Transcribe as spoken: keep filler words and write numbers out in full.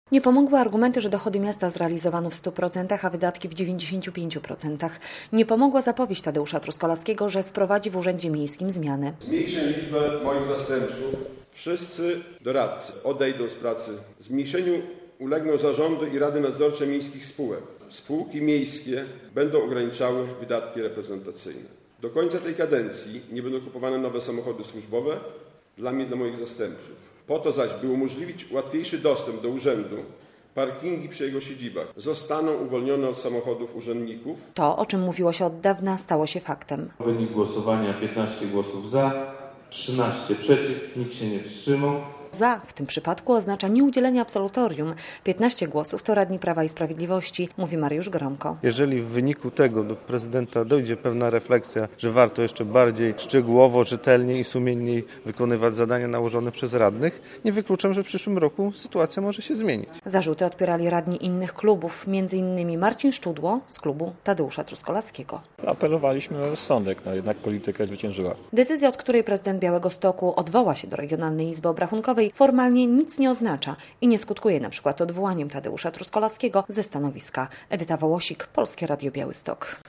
Nie pomogły argumenty, że dochody miasta zrealizowano w stu procentach, a wydatki w dziewięćdziesięciu pięciu procentach. Nie pomogła zapowiedź Tadeusza Truskolaskiego, że wprowadzi w Urzędzie Miejskim zmiany. Zmniejszę liczbę moich zastępców. Wszyscy doradcy odejdą z pracy. Zmniejszeniu ulegną zarządy i rady nadzorcze miejskich spółek. Spółki miejskie będą ograniczały wydatki reprezentacyjne. Do końca tej kadencji nie będą kupowane nowe samochody służbowe dla mnie i dla moich zastępców. Po to zaś, by umożliwić łatwiejszy dostęp do urzędu, parkingi przy jego siedzibach zostaną uwolnione od samochodów urzędników. To, o czym mówiło się od dawna, stało się faktem. Wynik głosowania: piętnaście głosów za, trzynaście przeciw, nikt się nie wstrzymał. Za w tym przypadku oznacza nieudzielenie absolutorium. piętnaście głosów to radni Prawa i Sprawiedliwości, mówi Mariusz Gromko. Jeżeli w wyniku tego do prezydenta dojdzie pewna refleksja, że warto jeszcze bardziej szczegółowo, rzetelniej i sumienniej wykonywać zadania nałożone przez radnych, nie wykluczam, że w przyszłym roku sytuacja może się zmienić. Zarzuty odpierali radni innych klubów, między innymi Marcin Szczudło z klubu Tadeusza Truskolaskiego. Apelowaliśmy o rozsądek, no jednak polityka zwyciężyła. Decyzja, od której prezydent Białegostoku odwoła się do Regionalnej Izby Obrachunkowej, formalnie nic nie oznacza i nie skutkuje na przykład odwołaniem Tadeusza Truskolaskiego ze stanowiska. Edyta Wołosik, Polskie Radio Białystok.